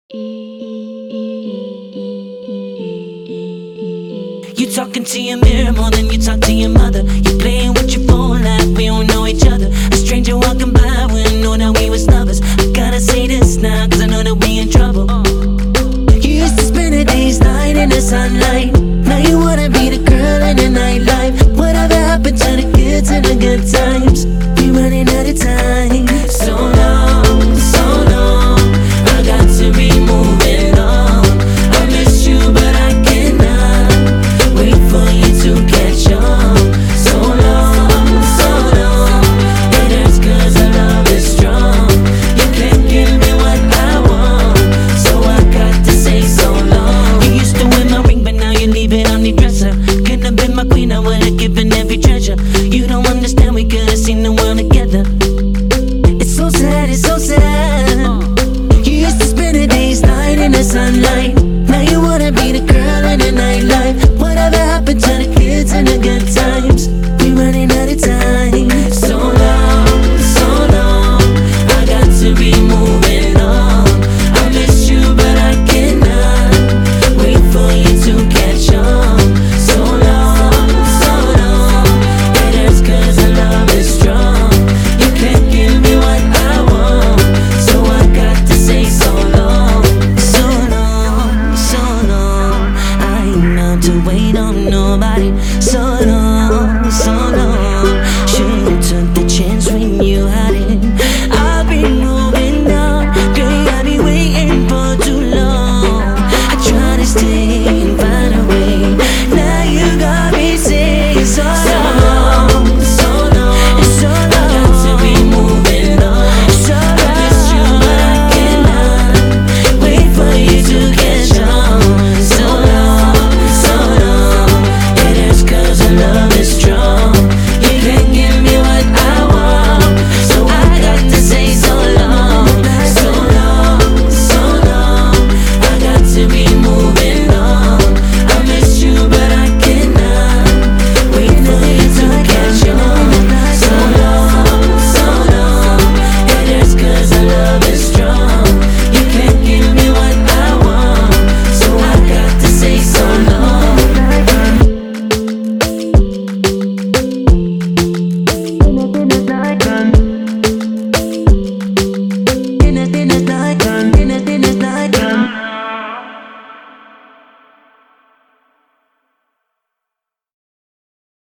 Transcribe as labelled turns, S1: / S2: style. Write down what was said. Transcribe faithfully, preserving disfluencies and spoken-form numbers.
S1: You talking to your mirror more than you talk to your mother. You playing with your phone like we don't know each other. A stranger walking by, we didn't know that we was lovers. I gotta say this now, cause I know that we in trouble. You used to spend the days night in the sunlight. Now you wanna be the girl in the nightlife. Whatever happened to the kids and the good times? You running out of time. So long, so long, I got to be moving on. I miss you but I cannot wait for you to catch on. So long, so long, it hurts cause our love is strong. You can't give me what I want, so I got to say so long. You used to wear my ring but now you leave it on the dresser. Could have been my queen, I would have given every treasure. You don't understand, we could have seen the world together. It's so sad, it's so sad. You used to spend the days night in the sunlight.